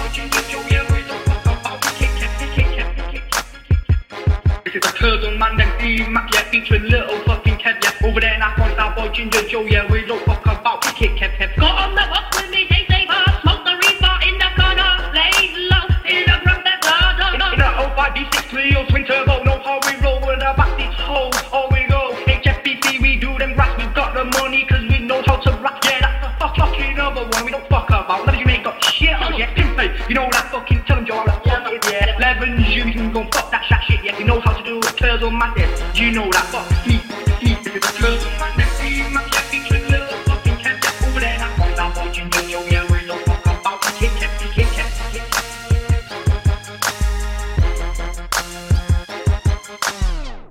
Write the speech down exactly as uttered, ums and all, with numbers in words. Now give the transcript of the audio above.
This is a turtle man, then D-Mac, yeah, featuring little fucking Kev, yeah. Over there, I find our boy Ginger Joe, yeah, we don't fuck about Kit Kev, Kev. Got on the box with me, they say, ah, smoke the reefer in the corner, lay low in the ground, that's harder. In a oh five D six Clio, twin turbo, know how we roll with our back these hoes, all we go. H F B C, we do them rats, we've got the money, cause we know how to rap, yeah, that's the fuck, fucking other one, we don't fuck about. None of you ain't got shit on, yeah, pimpin', you know that fucking, tell them Joe, that fuck it, yeah. Eleven, you can go fuck that shit, yeah, you know how to do it, turtle madness, you know that.